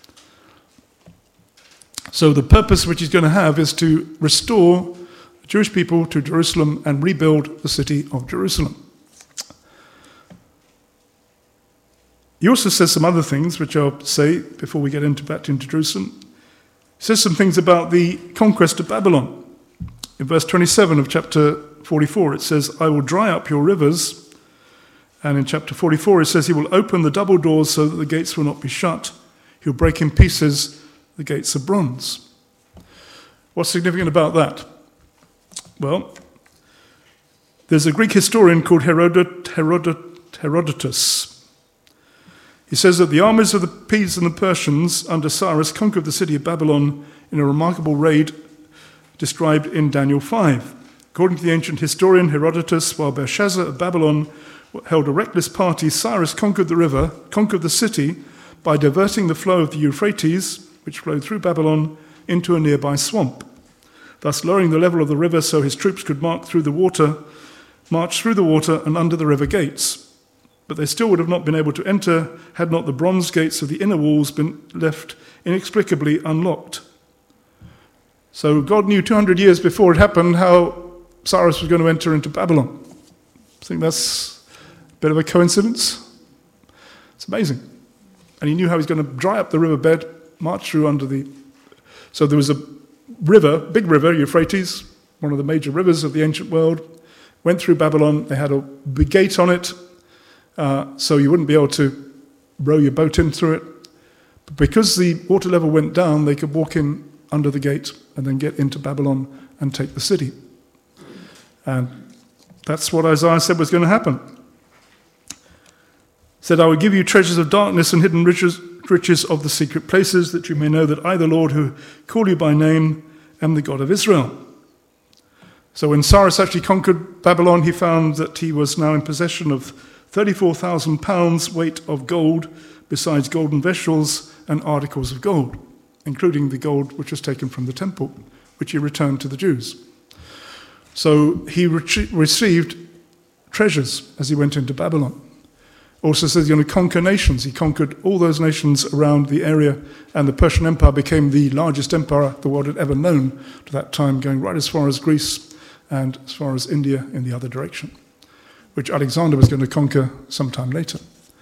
So the purpose which he's going to have is to restore the Jewish people to Jerusalem and rebuild the city of Jerusalem. He also says some other things, which I'll say before we get back into Jerusalem. He says some things about the conquest of Babylon. In verse 27 of chapter 44, it says, I will dry up your rivers. And in chapter 44, it says, he will open the double doors so that the gates will not be shut. He'll break in pieces the gates of bronze. What's significant about that? Well, there's a Greek historian called Herodotus. He says that the armies of the Medes and the Persians under Cyrus conquered the city of Babylon in a remarkable raid described in Daniel 5. According to the ancient historian Herodotus, while Belshazzar of Babylon held a reckless party, Cyrus conquered the city by diverting the flow of the Euphrates, which flowed through Babylon, into a nearby swamp, thus lowering the level of the river so his troops could march through the water and under the river gates. But they still would have not been able to enter had not the bronze gates of the inner walls been left inexplicably unlocked. So God knew 200 years before it happened how Cyrus was going to enter into Babylon. I think that's a bit of a coincidence. It's amazing. And he knew how he's going to dry up the riverbed, march through under the... So there was a river, big river, Euphrates, one of the major rivers of the ancient world, went through Babylon. They had a big gate on it, so you wouldn't be able to row your boat in through it. But because the water level went down, they could walk in under the gate and then get into Babylon and take the city. And that's what Isaiah said was going to happen. He said, I will give you treasures of darkness and hidden riches of the secret places, that you may know that I, the Lord, who call you by name, am the God of Israel. So when Cyrus actually conquered Babylon, he found that he was now in possession of 34,000 pounds weight of gold, besides golden vessels and articles of gold, including the gold which was taken from the temple, which he returned to the Jews. So he received treasures as he went into Babylon. Also says he's going to conquer nations. He conquered all those nations around the area, and the Persian Empire became the largest empire the world had ever known to that time, going right as far as Greece and as far as India in the other direction, which Alexander was going to conquer sometime later.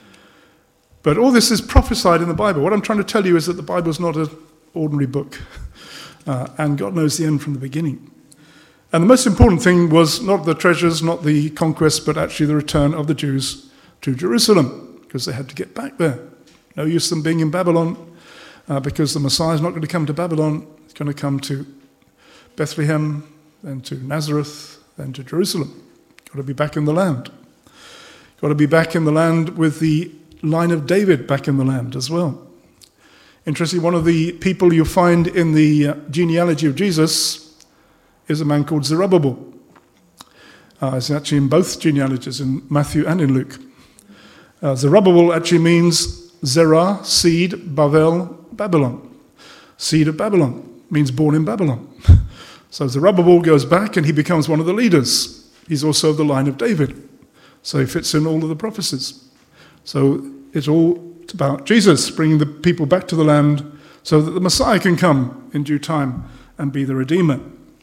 But all this is prophesied in the Bible. What I'm trying to tell you is that the Bible is not an ordinary book, and God knows the end from the beginning. And the most important thing was not the treasures, not the conquest, but actually the return of the Jews to Jerusalem, because they had to get back there. No use them being in Babylon, because the Messiah is not going to come to Babylon. He's going to come to Bethlehem, then to Nazareth, then to Jerusalem. Got to be back in the land. Got to be back in the land with the line of David back in the land as well. Interestingly, one of the people you find in the genealogy of Jesus is a man called Zerubbabel. It's actually in both genealogies, in Matthew and in Luke. Zerubbabel actually means Zerah, seed, Bavel, Babylon. Seed of Babylon means born in Babylon. So Zerubbabel goes back and he becomes one of the leaders. He's also of the line of David. So he fits in all of the prophecies. So it's all about Jesus bringing the people back to the land so that the Messiah can come in due time and be the Redeemer.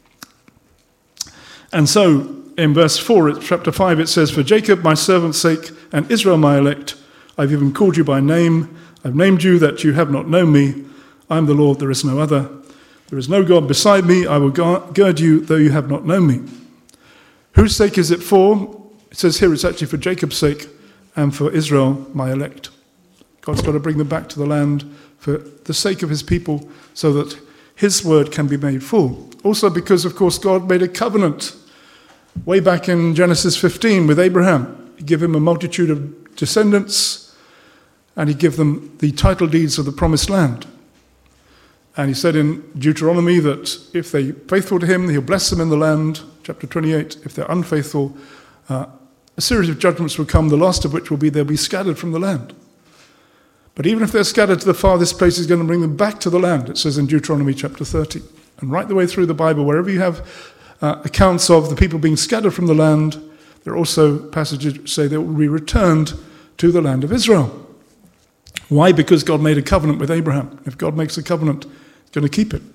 And so in verse 4, chapter 5, it says, "For Jacob my servant's sake and Israel my elect, I've even called you by name. I've named you that you have not known me. I am the Lord, there is no other. There is no God beside me. I will gird you, though you have not known me." Whose sake is it for? It says here it's actually for Jacob's sake and for Israel, my elect. God's got to bring them back to the land for the sake of his people so that his word can be made full. Also because, of course, God made a covenant way back in Genesis 15 with Abraham. He gave him a multitude of descendants and he gave them the title deeds of the promised land. And he said in Deuteronomy that if they're faithful to him, he'll bless them in the land. Chapter 28, if they're unfaithful, a series of judgments will come, the last of which will be they'll be scattered from the land. But even if they're scattered to the farthest place, he's going to bring them back to the land, it says in Deuteronomy chapter 30. And right the way through the Bible, wherever you have accounts of the people being scattered from the land, there are also passages which say they will be returned to the land of Israel. Why? Because God made a covenant with Abraham. If God makes a covenant, he's going to keep it.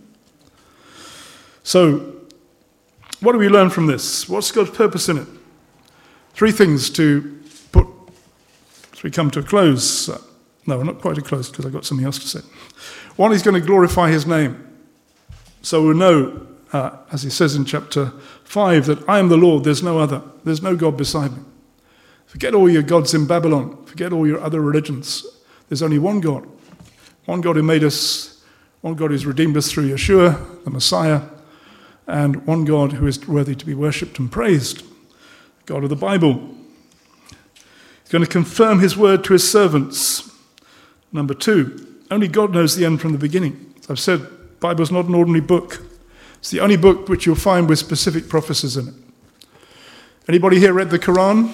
So, what do we learn from this? What's God's purpose in it? Three things to put as we come to a close. No, not quite a close because I've got something else to say. One, he's going to glorify his name. So we'll know, as he says in chapter 5, that I am the Lord, there's no other. There's no God beside me. Forget all your gods in Babylon. Forget all your other religions. There's only one God. One God who made us, one God who's redeemed us through Yeshua, the Messiah, and one God who is worthy to be worshipped and praised, God of the Bible. He's going to confirm his word to his servants. Number 2, only God knows the end from the beginning. As I've said, the Bible's not an ordinary book. It's the only book which you'll find with specific prophecies in it. Anybody here read the Quran?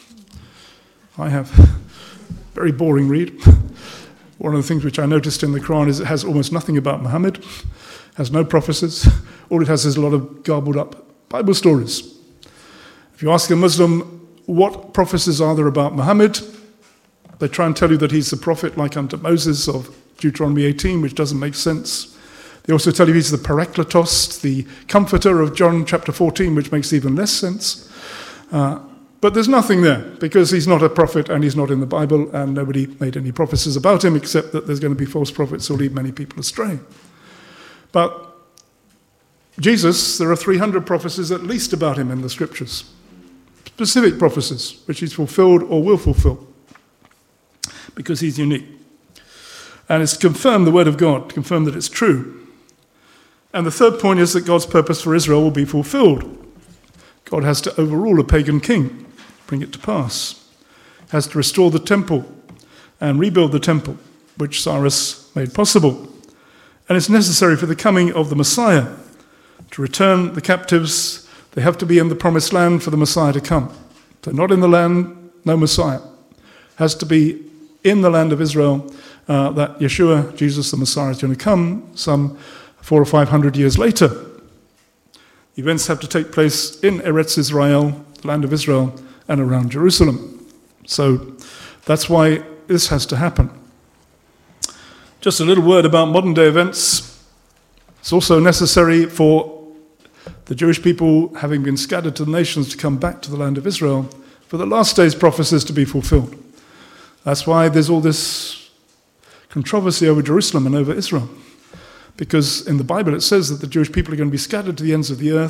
I have. Very boring read. One of the things which I noticed in the Quran is it has almost nothing about Muhammad, has no prophecies. All it has is a lot of garbled up Bible stories. If you ask a Muslim, what prophecies are there about Muhammad? They try and tell you that he's the prophet like unto Moses of Deuteronomy 18, which doesn't make sense. They also tell you he's the Parakletos, the comforter of John chapter 14, which makes even less sense. But there's nothing there, because he's not a prophet and he's not in the Bible, and nobody made any prophecies about him, except that there's going to be false prophets who lead many people astray. But Jesus, there are 300 prophecies at least about him in the scriptures. Specific prophecies, which he's fulfilled or will fulfill, because he's unique. And it's to confirm the word of God, to confirm that it's true. And the third point is that God's purpose for Israel will be fulfilled. God has to overrule a pagan king, bring it to pass. Has to restore the temple and rebuild the temple, which Cyrus made possible. And it's necessary for the coming of the Messiah to return the captives. They have to be in the promised land for the Messiah to come. If they're not in the land, no Messiah. Has to be in the land of Israel that Yeshua, Jesus the Messiah, is going to come some 400 or 500 years later. Events have to take place in Eretz Israel, the land of Israel, and around Jerusalem. So that's why this has to happen. Just a little word about modern day events. It's also necessary for the Jewish people, having been scattered to the nations, to come back to the land of Israel, for the last days prophecies to be fulfilled. That's why there's all this controversy over Jerusalem and over Israel. Because in the Bible it says that the Jewish people are going to be scattered to the ends of the earth,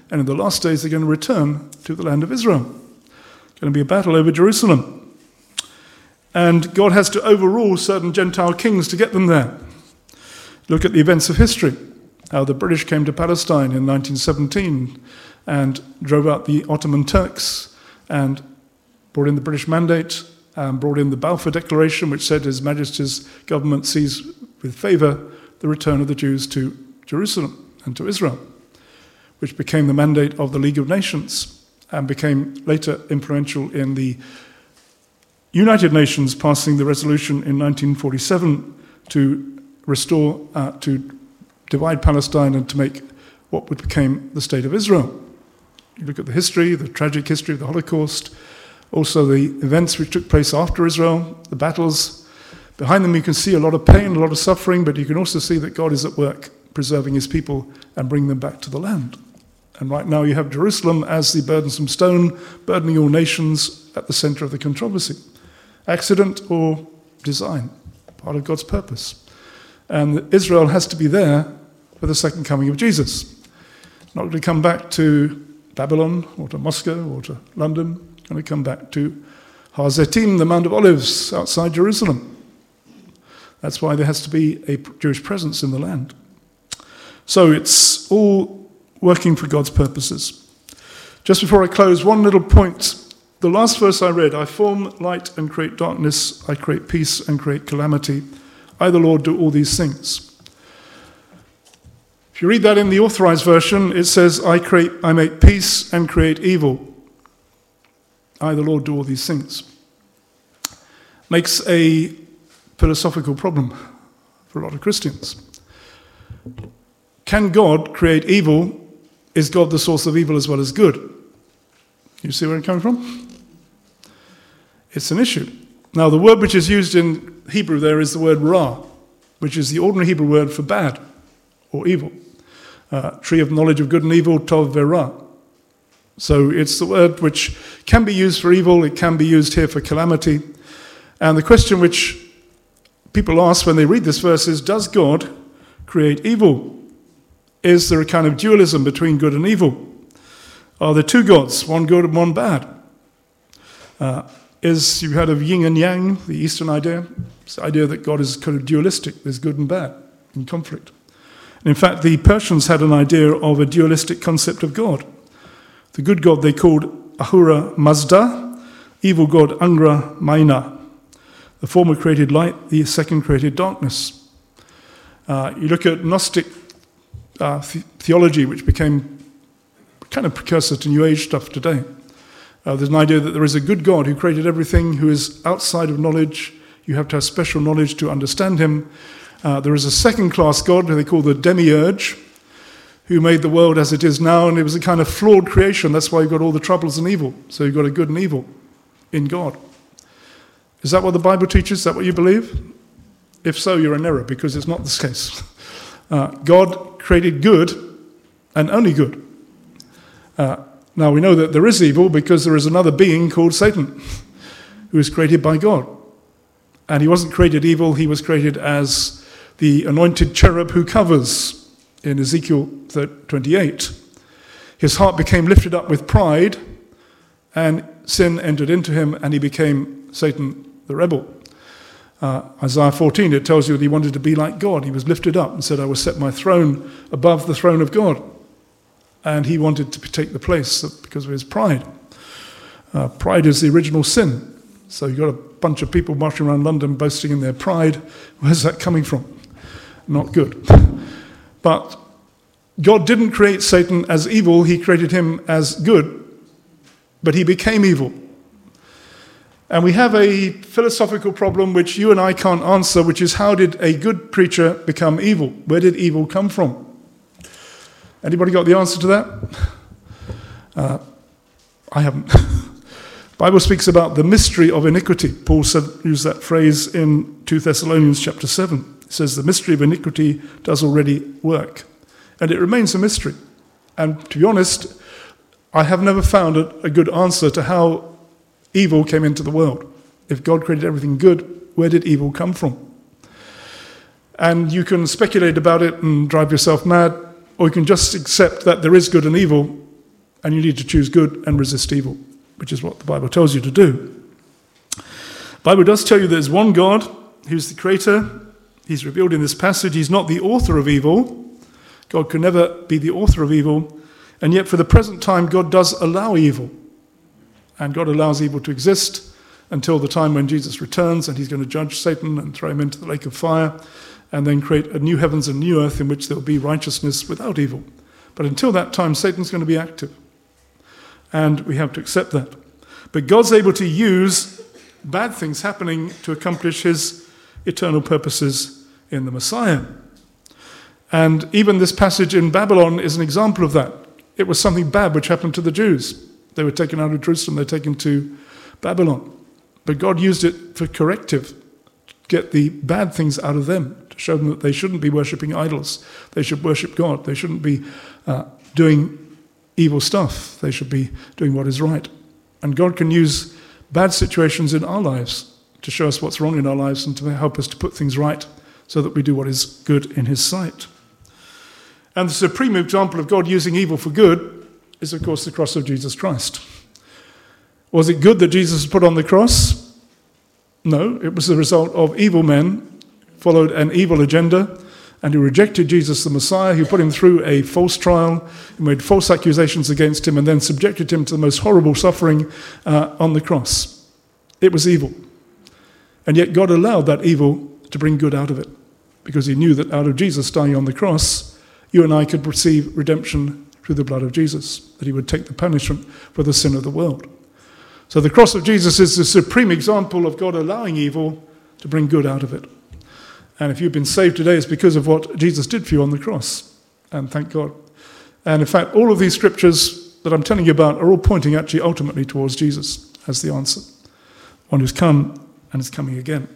And in the last days, they're going to return to the land of Israel. Going to be a battle over Jerusalem. And God has to overrule certain Gentile kings to get them there. Look at the events of history. How the British came to Palestine in 1917 and drove out the Ottoman Turks and brought in the British Mandate and brought in the Balfour Declaration, which said His Majesty's government sees with favour the return of the Jews to Jerusalem and to Israel, which became the mandate of the League of Nations and became later influential in the United Nations passing the resolution in 1947 to restore, to divide Palestine and to make what became the State of Israel. You look at the history, the tragic history of the Holocaust, also the events which took place after Israel, the battles. Behind them you can see a lot of pain, a lot of suffering, but you can also see that God is at work preserving his people and bringing them back to the land. And right now you have Jerusalem as the burdensome stone, burdening all nations at the center of the controversy. Accident or design, part of God's purpose. And Israel has to be there for the second coming of Jesus. Not going to come back to Babylon or to Moscow or to London. Going to come back to Har Zetim, the Mount of Olives, outside Jerusalem. That's why there has to be a Jewish presence in the land. So it's all working for God's purposes. Just before I close, one little point. The last verse I read, I form light and create darkness, I create peace and create calamity. I, the Lord, do all these things. If you read that in the Authorized Version, it says, I make peace and create evil. I, the Lord, do all these things. Makes a philosophical problem for a lot of Christians. Can God create evil? Is God the source of evil as well as good? You see where I'm coming from? It's an issue. Now, the word which is used in Hebrew there is the word ra, which is the ordinary Hebrew word for bad or evil. Tree of knowledge of good and evil, tov vera. So it's the word which can be used for evil, it can be used here for calamity. And the question which people ask when they read this verse is, does God create evil? Is there a kind of dualism between good and evil? Are there two gods, one good and one bad? You've heard of yin and yang, the Eastern idea? It's the idea that God is kind of dualistic, there's good and bad in conflict. And in fact, the Persians had an idea of a dualistic concept of God. The good God they called Ahura Mazda, evil God Angra Mainya. The former created light, the second created darkness. You look at Gnostic theology, which became kind of precursor to New Age stuff today. There's an idea that there is a good God who created everything, who is outside of knowledge. You have to have special knowledge to understand him. There is a second-class God who they call the demiurge, who made the world as it is now, and it was a kind of flawed creation. That's why you've got all the troubles and evil. So you've got a good and evil in God. Is that what the Bible teaches? Is that what you believe? If so, you're in error, because it's not this case. God created good and only good. Now, we know that there is evil because there is another being called Satan, who is created by God. And he wasn't created evil, he was created as the anointed cherub who covers in Ezekiel 28. His heart became lifted up with pride, and sin entered into him, and he became Satan the rebel. Isaiah 14, it tells you that he wanted to be like God. He was lifted up and said, I will set my throne above the throne of God. And he wanted to take the place because of his pride. Pride is the original sin. So you've got a bunch of people marching around London boasting in their pride. Where's that coming from? Not good. But God didn't create Satan as evil. He created him as good. But he became evil. And we have a philosophical problem which you and I can't answer, which is, how did a good creature become evil? Where did evil come from? Anybody got the answer to that? I haven't. The Bible speaks about the mystery of iniquity. Paul used that phrase in 2 Thessalonians chapter 7. It says the mystery of iniquity does already work. And it remains a mystery. And to be honest, I have never found a good answer to how evil came into the world. If God created everything good, where did evil come from? And you can speculate about it and drive yourself mad, or you can just accept that there is good and evil, and you need to choose good and resist evil, which is what the Bible tells you to do. The Bible does tell you there's one God who's the creator. He's revealed in this passage. He's not the author of evil. God can never be the author of evil. And yet for the present time, God does allow evil. And God allows evil to exist until the time when Jesus returns and he's going to judge Satan and throw him into the lake of fire and then create a new heavens and new earth in which there will be righteousness without evil. But until that time, Satan's going to be active. And we have to accept that. But God's able to use bad things happening to accomplish his eternal purposes in the Messiah. And even this passage in Babylon is an example of that. It was something bad which happened to the Jews. They were taken out of Jerusalem, they were taken to Babylon. But God used it for corrective, to get the bad things out of them, to show them that they shouldn't be worshipping idols. They should worship God. They shouldn't be doing evil stuff. They should be doing what is right. And God can use bad situations in our lives to show us what's wrong in our lives and to help us to put things right so that we do what is good in his sight. And the supreme example of God using evil for good is, of course, the cross of Jesus Christ. Was it good that Jesus was put on the cross? No, it was the result of evil men who followed an evil agenda and who rejected Jesus the Messiah, who put him through a false trial, who made false accusations against him, and then subjected him to the most horrible suffering on the cross. It was evil. And yet God allowed that evil to bring good out of it, because he knew that out of Jesus dying on the cross, you and I could receive redemption through the blood of Jesus, that he would take the punishment for the sin of the world. So the cross of Jesus is the supreme example of God allowing evil to bring good out of it. And if you've been saved today, it's because of what Jesus did for you on the cross. And thank God. And in fact, all of these scriptures that I'm telling you about are all pointing actually ultimately towards Jesus as the answer. One who's come and is coming again.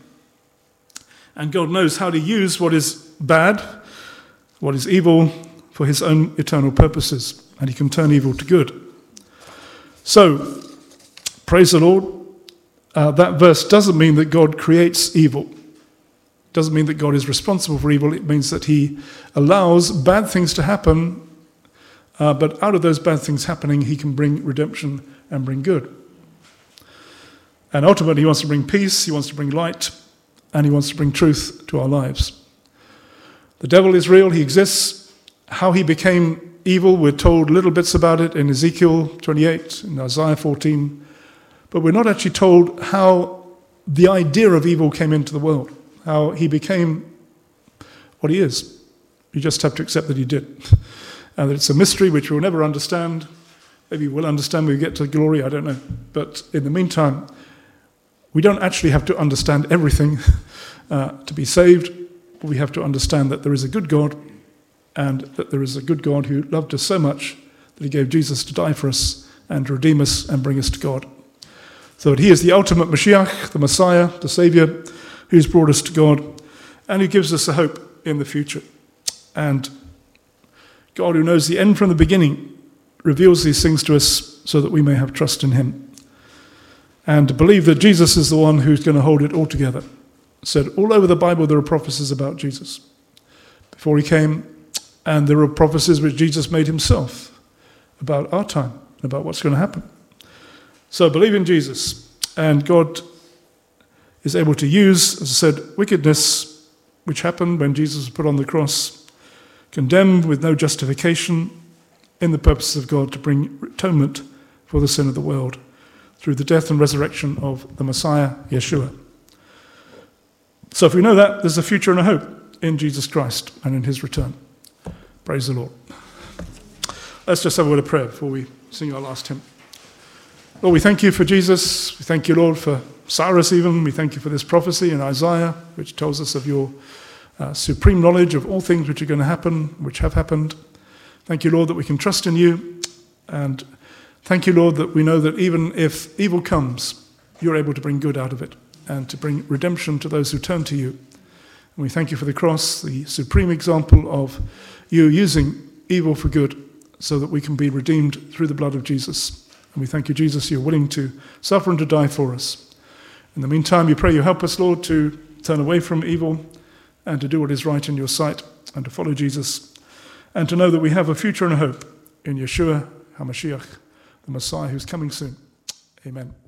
And God knows how to use what is bad, what is evil, for his own eternal purposes. And he can turn evil to good. So, praise the Lord. That verse doesn't mean that God creates evil. It doesn't mean that God is responsible for evil. It means that he allows bad things to happen, but out of those bad things happening, he can bring redemption and bring good. And ultimately, he wants to bring peace, he wants to bring light, and he wants to bring truth to our lives. The devil is real, he exists. How he became evil, we're told little bits about it in Ezekiel 28, in Isaiah 14, but we're not actually told how the idea of evil came into the world, how he became what he is. You just have to accept that he did. And that it's a mystery which we'll never understand. Maybe we'll understand when we get to glory, I don't know. But in the meantime, we don't actually have to understand everything to be saved. But we have to understand that there is a good God, and that there is a good God who loved us so much that he gave Jesus to die for us and to redeem us and bring us to God. So that he is the ultimate Mashiach, the Messiah, the Saviour, who's brought us to God and who gives us a hope in the future. And God, who knows the end from the beginning, reveals these things to us so that we may have trust in him. And to believe that Jesus is the one who's going to hold it all together. Said all over the Bible there are prophecies about Jesus before he came, and there are prophecies which Jesus made himself about our time, about what's going to happen. So believe in Jesus, and God is able to use, as I said, wickedness which happened when Jesus was put on the cross, condemned with no justification, in the purposes of God to bring atonement for the sin of the world through the death and resurrection of the Messiah, Yeshua. So if we know that, there's a future and a hope in Jesus Christ and in his return. Praise the Lord. Let's just have a word of prayer before we sing our last hymn. Lord, we thank you for Jesus. We thank you, Lord, for Cyrus even. We thank you for this prophecy in Isaiah, which tells us of your supreme knowledge of all things which are going to happen, which have happened. Thank you, Lord, that we can trust in you. And thank you, Lord, that we know that even if evil comes, you're able to bring good out of it and to bring redemption to those who turn to you. And we thank you for the cross, the supreme example of you using evil for good so that we can be redeemed through the blood of Jesus. And we thank you, Jesus, you're willing to suffer and to die for us. In the meantime, we pray you help us, Lord, to turn away from evil and to do what is right in your sight and to follow Jesus and to know that we have a future and a hope in Yeshua HaMashiach. the Messiah who's coming soon. Amen.